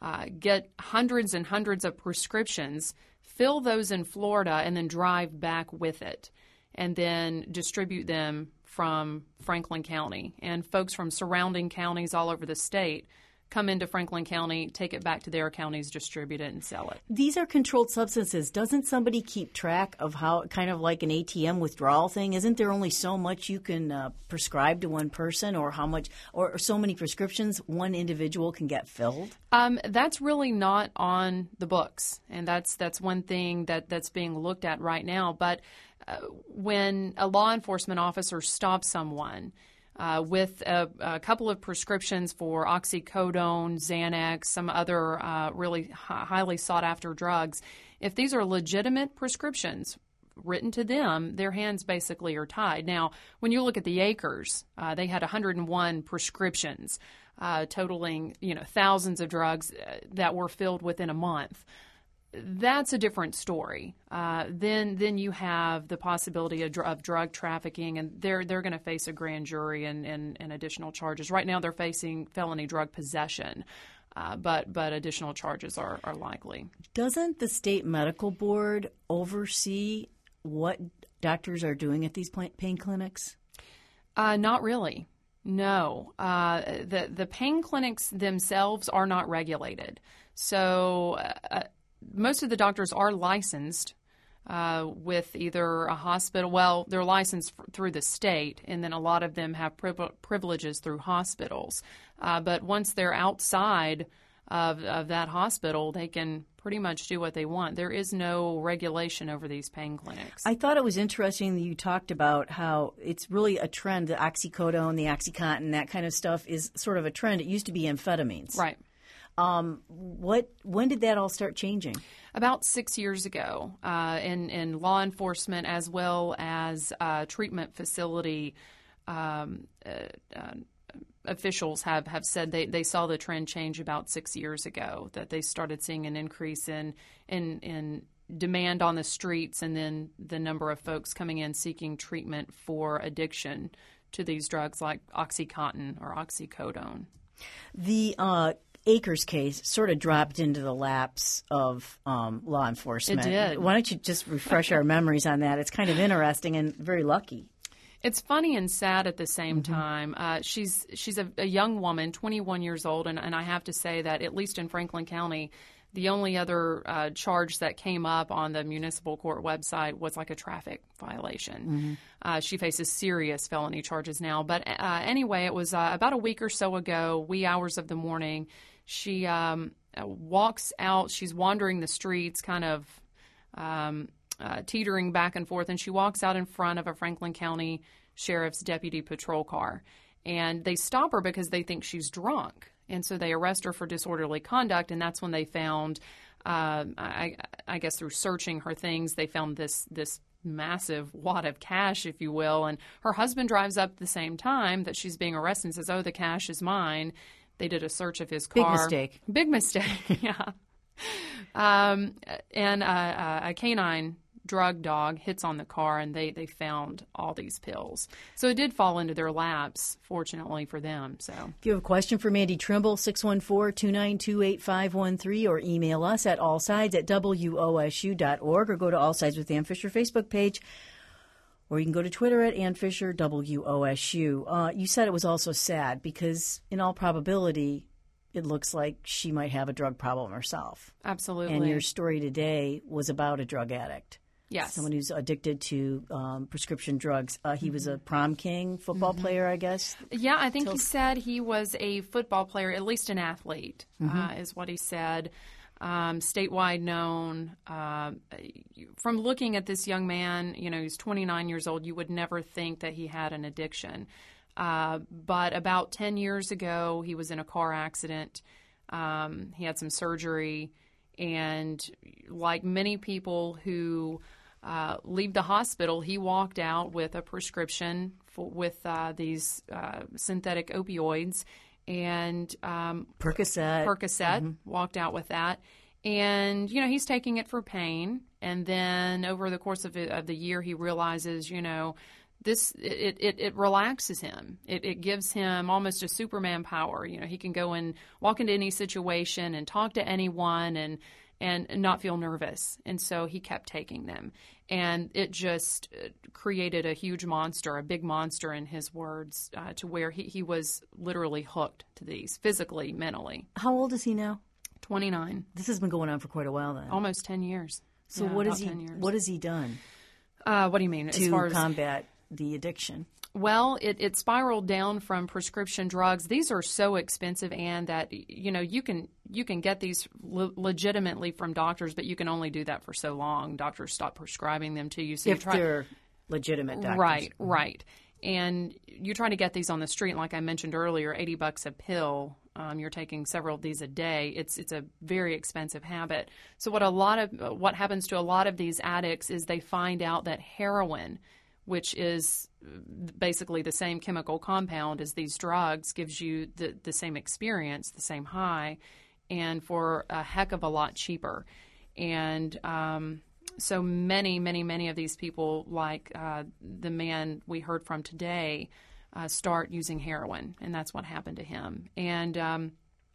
uh, get hundreds and hundreds of prescriptions, fill those in Florida, and then drive back with it, and then distribute them from Franklin County. And folks from surrounding counties all over the state come into Franklin County, take it back to their counties, distribute it, and sell it. These are controlled substances. Doesn't somebody keep track of how, kind of like an A T M withdrawal thing? Isn't there only so much you can uh, prescribe to one person, or how much, or, or so many prescriptions one individual can get filled? Um, that's really not on the books, and that's that's one thing that, that's being looked at right now. But uh, when a law enforcement officer stops someone Uh, with a, a couple of prescriptions for oxycodone, Xanax, some other uh, really hi- highly sought-after drugs, if these are legitimate prescriptions written to them, their hands basically are tied. Now, when you look at the Acres, uh, they had one hundred one prescriptions uh, totaling, you know, thousands of drugs that were filled within a month. That's a different story. Uh, then, then you have the possibility of, dr- of drug trafficking, and they're they're going to face a grand jury and, and, and additional charges. Right now, they're facing felony drug possession, uh, but but additional charges are, are likely. Doesn't the state medical board oversee what doctors are doing at these pain clinics? Uh, not really. No, uh, the the pain clinics themselves are not regulated, so. Uh, Most of the doctors are licensed uh, with either a hospital. Well, they're licensed f- through the state, and then a lot of them have priv- privileges through hospitals. Uh, but once they're outside of, of that hospital, they can pretty much do what they want. There is no regulation over these pain clinics. I thought it was interesting that you talked about how it's really a trend. The oxycodone, the OxyContin, that kind of stuff is sort of a trend. It used to be amphetamines. Right. Um, what? When did that all start changing? About six years ago, uh, in, in law enforcement as well as uh, treatment facility um, uh, uh, officials have, have said they, they saw the trend change about six years ago, that they started seeing an increase in, in, in demand on the streets, and then the number of folks coming in seeking treatment for addiction to these drugs like OxyContin or oxycodone. The uh Acres case sort of dropped into the laps of um, law enforcement. It did. Why don't you just refresh our memories on that? It's kind of interesting and very lucky. It's funny and sad at the same mm-hmm. time. Uh, she's she's a, a young woman, twenty-one years old, and, and I have to say that at least in Franklin County, the only other uh, charge that came up on the municipal court website was like a traffic violation. Mm-hmm. Uh, she faces serious felony charges now. But uh, anyway, it was uh, about a week or so ago, wee hours of the morning. She um, walks out. She's wandering the streets, kind of um, uh, teetering back and forth, and she walks out in front of a Franklin County Sheriff's deputy patrol car. And they stop her because they think she's drunk. And so they arrest her for disorderly conduct, and that's when they found, uh, I, I guess through searching her things, they found this this massive wad of cash, if you will. And her husband drives up at the same time that she's being arrested and says, "Oh, the cash is mine." They did a search of his car. Big mistake. Big mistake, yeah. Um, and uh, a canine drug dog hits on the car, and they, they found all these pills. So it did fall into their laps, fortunately for them. So, if you have a question for Mandy Trimble, six one four, two nine two, eight five one three, or email us at allsides at W O S U dot org, or go to All Sides with Ann Fisher Facebook page, or you can go to Twitter at Ann Fisher W O S U. Uh, you said it was also sad because, in all probability, it looks like she might have a drug problem herself. Absolutely. And your story today was about a drug addict. Yes. Someone who's addicted to um, prescription drugs. Uh, he mm-hmm. was a prom king football mm-hmm. player, I guess. Yeah, I think Till... he said he was a football player, at least an athlete, mm-hmm. uh, is what he said. Um, statewide known. Uh, from looking at this young man, you know, he's twenty-nine years old, you would never think that he had an addiction. Uh, but about ten years ago, he was in a car accident. Um, he had some surgery. And like many people who uh, leave the hospital, he walked out with a prescription for, with uh, these uh, synthetic opioids. And um, Percocet. Percocet, mm-hmm. walked out with that. And, you know, he's taking it for pain. And then over the course of, it, of the year, he realizes, you know, this it, it, it relaxes him. It, it gives him almost a Superman power. You know, he can go and walk into any situation and talk to anyone and and not feel nervous. And so he kept taking them. And it just created a huge monster, a big monster in his words, uh, to where he, he was literally hooked to these, physically, mentally. How old is he now? twenty-nine. This has been going on for quite a while then. Almost ten years. So yeah, what has he ten years. what has he done Uh, what do you mean? to as far as, combat the addiction? Well, it, it spiraled down from prescription drugs. These are so expensive, and that you know you can you can get these le- legitimately from doctors, but you can only do that for so long. Doctors stop prescribing them to you. So if you try, they're legitimate doctors. Right, right. And you try to get these on the street, like I mentioned earlier, eighty bucks a pill. Um, you're taking several of these a day. It's it's a very expensive habit. So what a lot of what happens to a lot of these addicts is they find out that heroin, which is basically the same chemical compound as these drugs, gives you the, the same experience, the same high, and for a heck of a lot cheaper. And um, so many, many, many of these people, like uh, the man we heard from today, uh, start using heroin, and that's what happened to him. And um,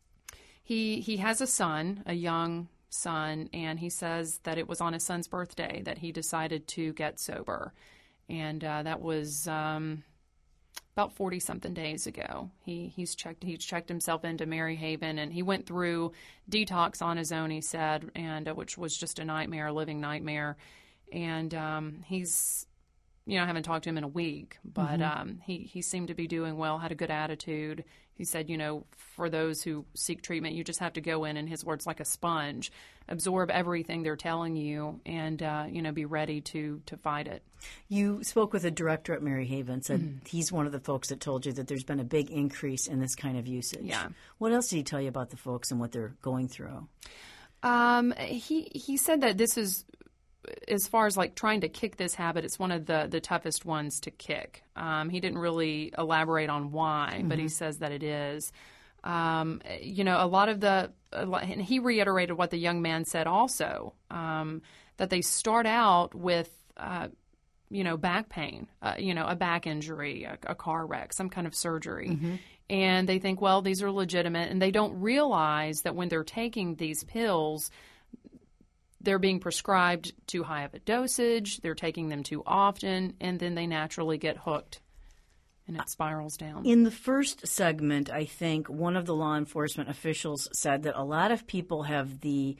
he he has a son, a young son, and he says that it was on his son's birthday that he decided to get sober. And uh, that was um, about forty-something days ago. He he's checked he's checked himself into Mary Haven, and he went through detox on his own, he said, and uh, which was just a nightmare, a living nightmare. And um, he's, you know, I haven't talked to him in a week, but mm-hmm. um, he, he seemed to be doing well, had a good attitude. He said, you know, for those who seek treatment, you just have to go in, in his words, like a sponge, absorb everything they're telling you, and, uh, you know, be ready to, to fight it. You spoke with a director at Mary Haven, said mm-hmm. he's one of the folks that told you that there's been a big increase in this kind of usage. Yeah. What else did he tell you about the folks and what they're going through? Um, he, he said that this is, as far as like trying to kick this habit, it's one of the, the toughest ones to kick. Um, he didn't really elaborate on why, mm-hmm. but he says that it is. Um, you know, a lot of the, and he reiterated what the young man said also, um, that they start out with, uh, you know, back pain, uh, you know, a back injury, a, a car wreck, some kind of surgery. Mm-hmm. And they think, well, these are legitimate, and they don't realize that when they're taking these pills, they're being prescribed too high of a dosage, they're taking them too often, and then they naturally get hooked, and it spirals down. In the first segment, I think one of the law enforcement officials said that a lot of people have the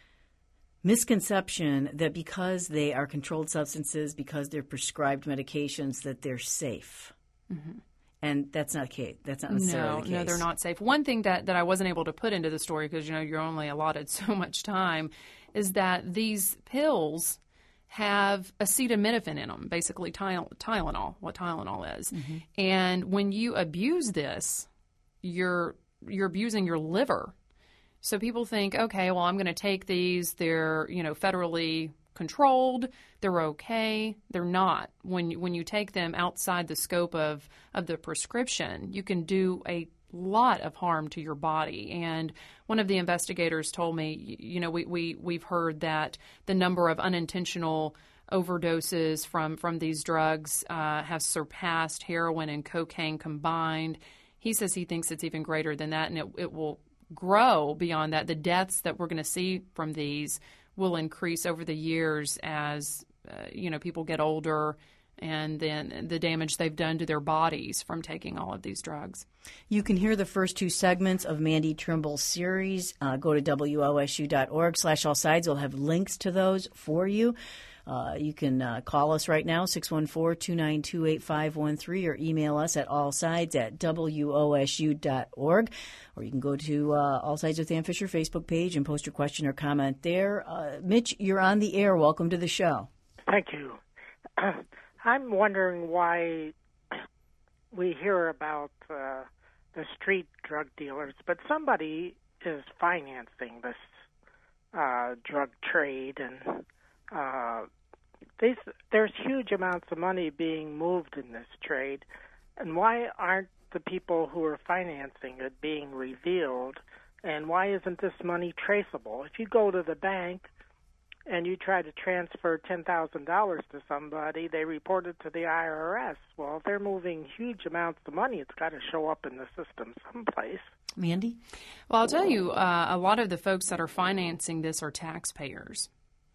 misconception that because they are controlled substances, because they're prescribed medications, that they're safe. Mm-hmm. And that's not case. That's not necessarily no, the case. No, they're not safe. One thing that, that I wasn't able to put into the story, because, you know, you're only allotted so much time, is that these pills have acetaminophen in them, basically Tyl- Tylenol, what Tylenol is. Mm-hmm. And when you abuse this, you're you're abusing your liver. So people think, okay, well, I'm going to take these. They're, you know, federally controlled. They're okay. They're not. When when you take them outside the scope of, of the prescription, you can do a lot of harm to your body. And one of the investigators told me, you know, we, we, we've heard that the number of unintentional overdoses from, from these drugs uh, have surpassed heroin and cocaine combined. He says he thinks it's even greater than that, and it, it will grow beyond that. The deaths that we're going to see from these will increase over the years as, uh, you know, people get older, and then the damage they've done to their bodies from taking all of these drugs. You can hear the first two segments of Mandy Trimble's series. Uh, go to W O S U dot org slash all sides. We'll have links to those for you. Uh, you can uh, call us right now, six one four, two nine two, eight five one three, or email us at allsides at W O S U dot org. Or you can go to uh, All Sides with Ann Fisher Facebook page and post your question or comment there. Uh, Mitch, you're on the air. Welcome to the show. Thank you. Uh, I'm wondering why we hear about uh, the street drug dealers, but somebody is financing this uh, drug trade, and uh, these, there's huge amounts of money being moved in this trade. And why aren't the people who are financing it being revealed, and why isn't this money traceable? If you go to the bank and you try to transfer ten thousand dollars to somebody, they report it to the I R S. Well, if they're moving huge amounts of money, it's got to show up in the system someplace. Mandy? Well, I'll tell you, uh, a lot of the folks that are financing this are taxpayers.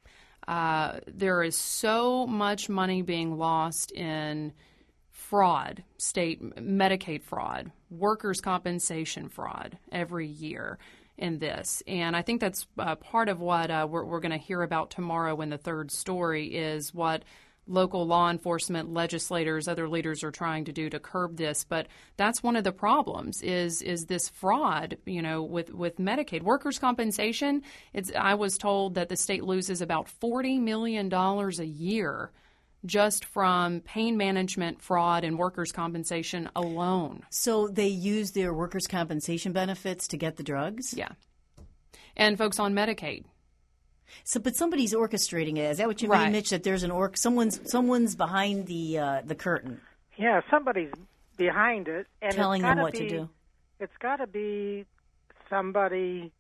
Uh, there is so much money being lost in fraud, state Medicaid fraud, workers' compensation fraud every year in this. And I think that's uh, part of what uh, we're, we're going to hear about tomorrow in the third story is what local law enforcement, legislators, other leaders are trying to do to curb this. But that's one of the problems is is this fraud, you know, with, with Medicaid. Workers' compensation, it's I was told that the state loses about forty million dollars a year just from pain management, fraud, and workers' compensation alone. So they use their workers' compensation benefits to get the drugs? Yeah. And folks on Medicaid. So, but somebody's orchestrating it. Is that what you Right. mean, Mitch? That there's an orc, someone's someone's behind the uh, the curtain, Yeah, somebody's behind it, and telling it's them gotta what be, to do. It's got to be somebody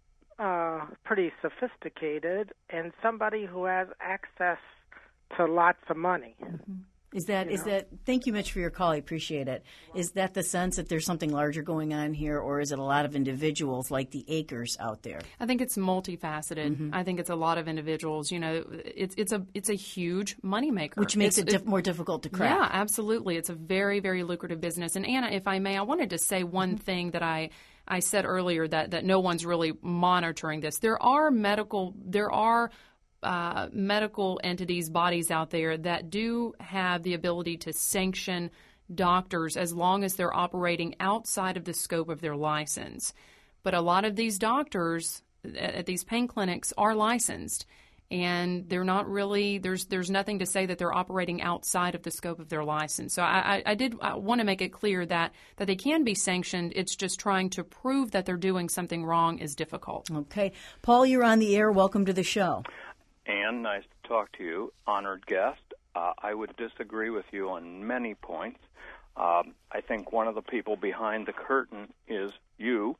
uh, pretty sophisticated and somebody who has access to lots of money. Mm-hmm. Is that You is know. that? Thank you, Mitch, for your call. I appreciate it. Is that the sense that there's something larger going on here, or is it a lot of individuals like the Acres out there? I think it's multifaceted. Mm-hmm. I think it's a lot of individuals. You know, it's it's a it's a huge moneymaker, Which makes It's- it diff- more difficult to crack. Yeah, absolutely. It's a very, very lucrative business. And Anna, if I may, I wanted to say one Mm-hmm. thing that I, I said earlier that, that no one's really monitoring this. There are medical there are uh, medical entities, bodies out there that do have the ability to sanction doctors as long as they're operating outside of the scope of their license. But a lot of these doctors at, at these pain clinics are licensed. And they're not really there's there's nothing to say that they're operating outside of the scope of their license. So I, I, I did I want to make it clear that that they can be sanctioned. It's just trying to prove that they're doing something wrong is difficult. Okay, Paul, you're on the air. Welcome to the show. Ann, nice to talk to you, honored guest. Uh, I would disagree with you on many points. Um, I think one of the people behind the curtain is you,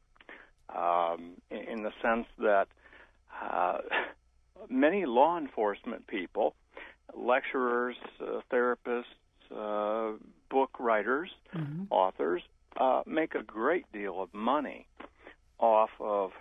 um, in, in the sense that. Uh, Many law enforcement people, lecturers, uh, therapists, uh, book writers, mm-hmm. authors, uh, make a great deal of money off of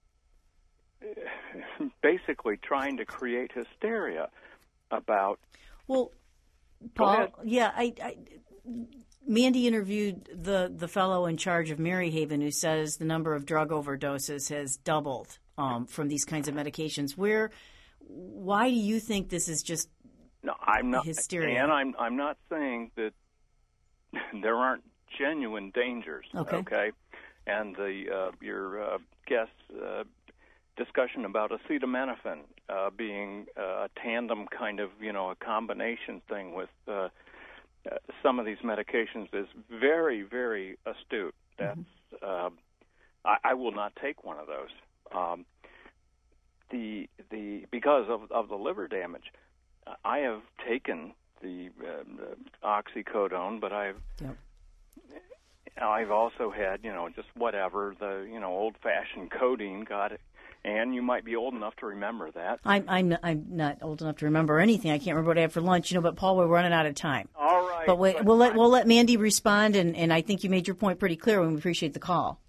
basically trying to create hysteria about. Well, Paul, yeah, I, I, Mandy interviewed the, the fellow in charge of Maryhaven who says the number of drug overdoses has doubled. Um, from these kinds of medications, where, why do you think this is just no, I'm not, hysteria? And I'm I'm not saying that there aren't genuine dangers. Okay. Okay, and the uh, your uh, guest uh, discussion about acetaminophen uh, being uh, a tandem kind of you know a combination thing with uh, uh, some of these medications is very very astute. That's mm-hmm. uh, I, I will not take one of those. Um, the the because of, of the liver damage, I have taken the uh, oxycodone, but I've yep. I've also had you know just whatever the you know old fashioned codeine. Got it, and you might be old enough to remember that. I'm I'm not, I'm not old enough to remember anything. I can't remember what I had for lunch. You know, but Paul, we're running out of time. All right, but, we, but we'll let we'll let Mandy respond, and, and I think you made your point pretty clear, and we appreciate the call.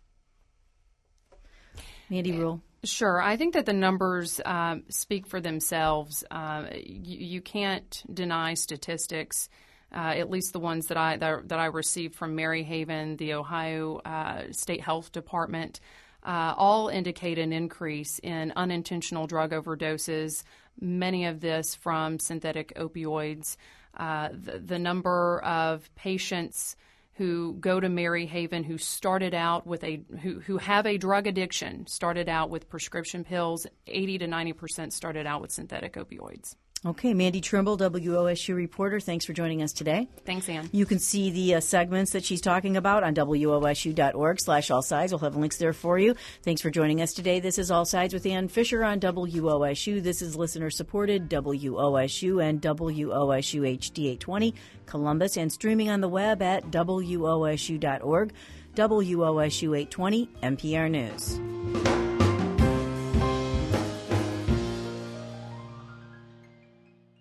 Mandy Rule. Sure. I think that the numbers um, speak for themselves. Uh, you, you can't deny statistics, uh, at least the ones that I that, that I received from Maryhaven, the Ohio uh, State Health Department, uh, all indicate an increase in unintentional drug overdoses, many of this from synthetic opioids. Uh, the, the number of patients who go to Maryhaven, who started out with a who who have a drug addiction, started out with prescription pills. eighty to ninety percent started out with synthetic opioids. Okay, Mandy Trimble, W O S U reporter. Thanks for joining us today. Thanks, Ann. You can see the uh, segments that she's talking about on W O S U dot org slash all sides. We'll have links there for you. Thanks for joining us today. This is All Sides with Ann Fisher on W O S U. This is listener-supported W O S U and W O S U H D eight twenty Columbus, and streaming on the web at W O S U dot org. W O S U eight twenty, N P R News.